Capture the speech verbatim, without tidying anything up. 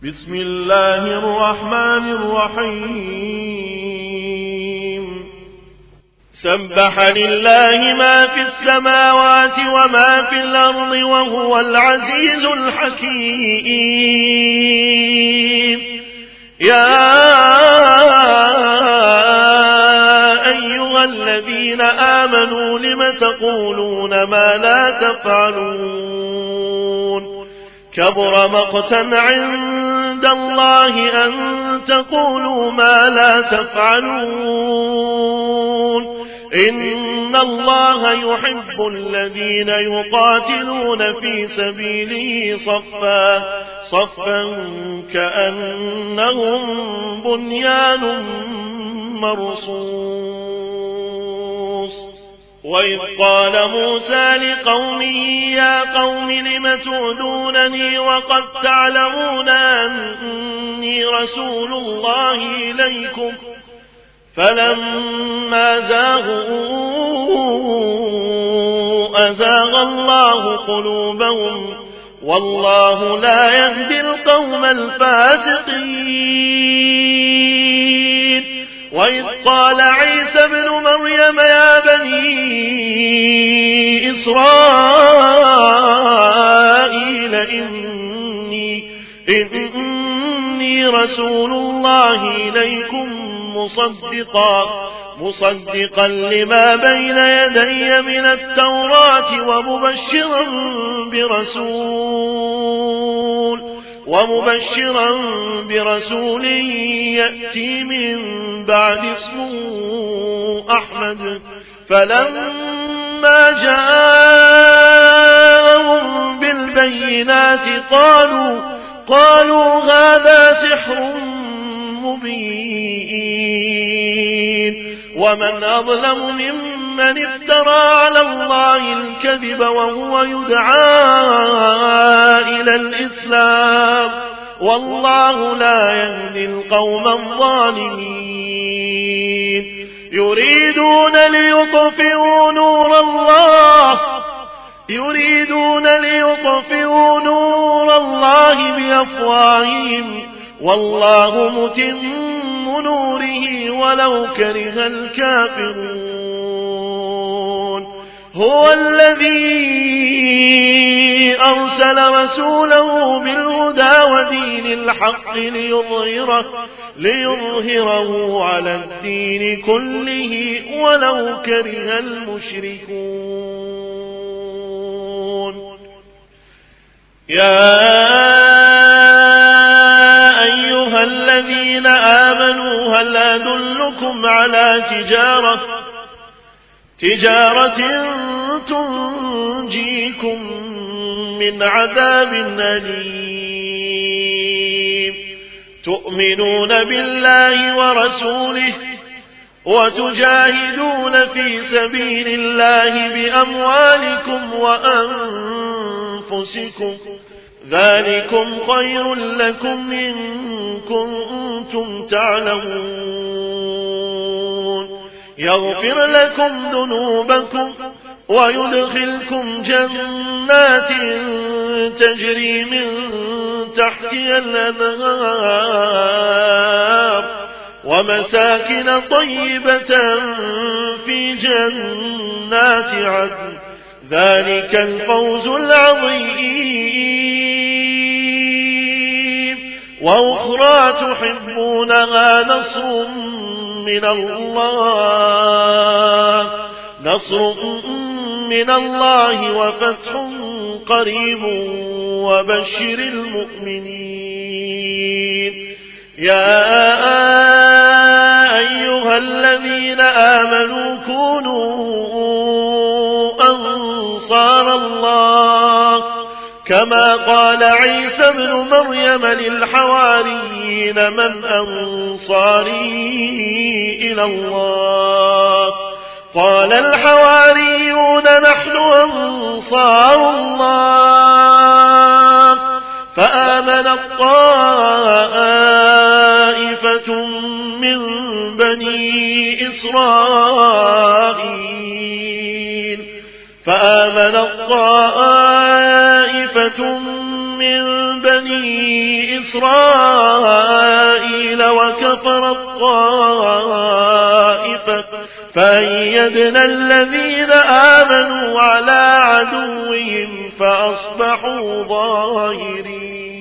بسم الله الرحمن الرحيم سبح لله ما في السماوات وما في الأرض وهو العزيز الحكيم يا أيها الذين آمنوا لم تقولون ما لا تفعلون كبر مقتا عند الله أن تقولوا ما لا تفعلون إن الله يحب الذين يقاتلون في سبيله صفا صفا كأنهم بنيان مرصوص وإذ قال موسى لقومه يا قوم لم تعدونني وقد تعلمون أني رسول الله إليكم فلما زاغوا أزاغ الله قلوبهم والله لا يهدي القوم الفاسقين وإذ قال عيسى ابن مريم يا بني إسرائيل إني, إني رسول الله إليكم مصدقا مصدقا لما بين يدي من التوراة ومبشرا برسول ومبشرا برسول يأتي من بعد اسمه أحمد فلما جاءهم بالبينات قالوا قالوا هذا سحر مبين ومن أظلم ممن افترى على الله الكذب وهو يدعى إلى الإسلام والله لا يهدي القوم الظالمين يريدون ليطفئوا نور الله يريدون ليطفئوا نور الله بأفواههم والله متم نوره ولو كره الكافرون هو الذي أرسل رسوله بالهدى ودين الحق ليظهره, ليظهره على الدين كله ولو كره المشركون يا الذين آمنوا هل أدلكم على تجارة تجارة تنجيكم من عذاب أليم تؤمنون بالله ورسوله وتجاهدون في سبيل الله بأموالكم وأنفسكم ذلكم خير لكم إن كنتم تعلمون يغفر لكم ذنوبكم ويدخلكم جنات تجري من تحتها الأنهار ومساكن طيبة في جنات عدن ذلك الفوز العظيم وأخرى تحبونها نصر من الله نصر من الله وفتح قريب وبشر المؤمنين يا أيها الذين آمنوا كونوا أنصار الله كما قال عيسى ابن مريم للحواريين من أنصاري إلى الله قال الحواريون نحن أنصار الله فآمنت طائفة من بني إسرائيل فآمنت طائفة من بني بني إسرائيل وكفر الطائفة فأيدنا الذين آمنوا على عدوهم فأصبحوا ظاهرين.